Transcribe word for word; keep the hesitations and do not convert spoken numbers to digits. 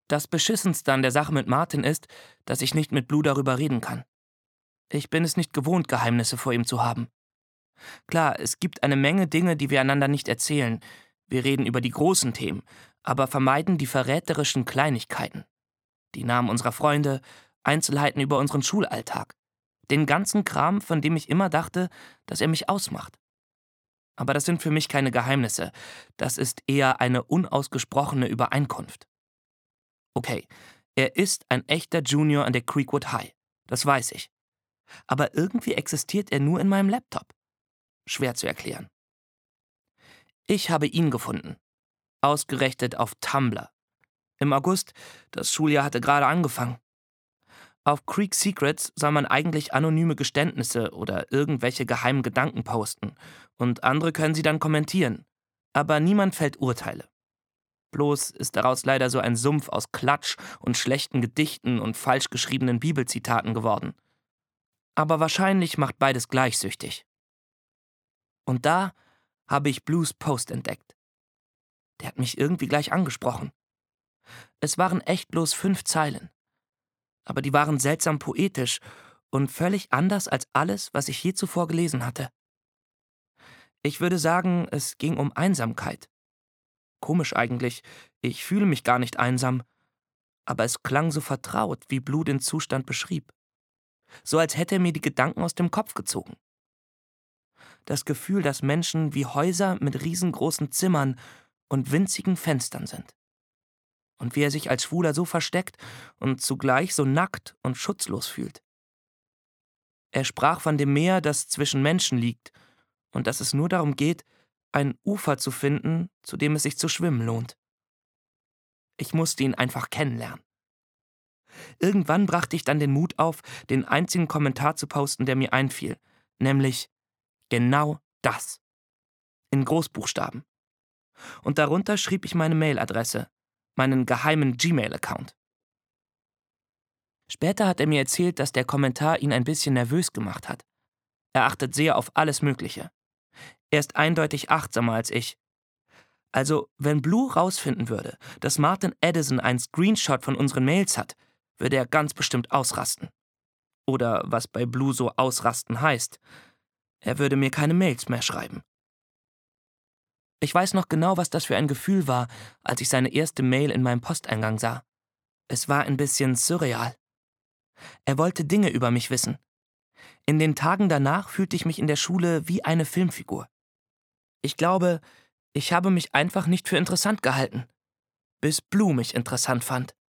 Das Beschissenste an der Sache mit Martin ist, dass ich nicht mit Blue darüber reden kann. Ich bin es nicht gewohnt, Geheimnisse vor ihm zu haben. Klar, es gibt eine Menge Dinge, die wir einander nicht erzählen. Wir reden über die großen Themen, aber vermeiden die verräterischen Kleinigkeiten. Die Namen unserer Freunde, Einzelheiten über unseren Schulalltag. Den ganzen Kram, von dem ich immer dachte, dass er mich ausmacht. Aber das sind für mich keine Geheimnisse. Das ist eher eine unausgesprochene Übereinkunft. Okay, er ist ein echter Junior an der Creekwood High. Das weiß ich. Aber irgendwie existiert er nur in meinem Laptop. Schwer zu erklären. Ich habe ihn gefunden. Ausgerechnet auf Tumblr. Im August, das Schuljahr hatte gerade angefangen. Auf Creek Secrets soll man eigentlich anonyme Geständnisse oder irgendwelche geheimen Gedanken posten. Und andere können sie dann kommentieren. Aber niemand fällt Urteile. Bloß ist daraus leider so ein Sumpf aus Klatsch und schlechten Gedichten und falsch geschriebenen Bibelzitaten geworden. Aber wahrscheinlich macht beides gleich süchtig. Und da habe ich Blues Post entdeckt. Der hat mich irgendwie gleich angesprochen. Es waren echt bloß fünf Zeilen. Aber die waren seltsam poetisch und völlig anders als alles, was ich je zuvor gelesen hatte. Ich würde sagen, es ging um Einsamkeit. Komisch eigentlich, ich fühle mich gar nicht einsam, aber es klang so vertraut, wie Blue den Zustand beschrieb. So als hätte er mir die Gedanken aus dem Kopf gezogen. Das Gefühl, dass Menschen wie Häuser mit riesengroßen Zimmern und winzigen Fenstern sind. Und wie er sich als Schwuler so versteckt und zugleich so nackt und schutzlos fühlt. Er sprach von dem Meer, das zwischen Menschen liegt, und dass es nur darum geht, ein Ufer zu finden, zu dem es sich zu schwimmen lohnt. Ich musste ihn einfach kennenlernen. Irgendwann brachte ich dann den Mut auf, den einzigen Kommentar zu posten, der mir einfiel, nämlich genau das. In Großbuchstaben. Und darunter schrieb ich meine Mailadresse, meinen geheimen Gmail-Account. Später hat er mir erzählt, dass der Kommentar ihn ein bisschen nervös gemacht hat. Er achtet sehr auf alles Mögliche. Er ist eindeutig achtsamer als ich. Also, wenn Blue rausfinden würde, dass Martin Edison einen Screenshot von unseren Mails hat, würde er ganz bestimmt ausrasten. Oder was bei Blue so ausrasten heißt. Er würde mir keine Mails mehr schreiben. Ich weiß noch genau, was das für ein Gefühl war, als ich seine erste Mail in meinem Posteingang sah. Es war ein bisschen surreal. Er wollte Dinge über mich wissen. In den Tagen danach fühlte ich mich in der Schule wie eine Filmfigur. Ich glaube, ich habe mich einfach nicht für interessant gehalten, bis Blue mich interessant fand.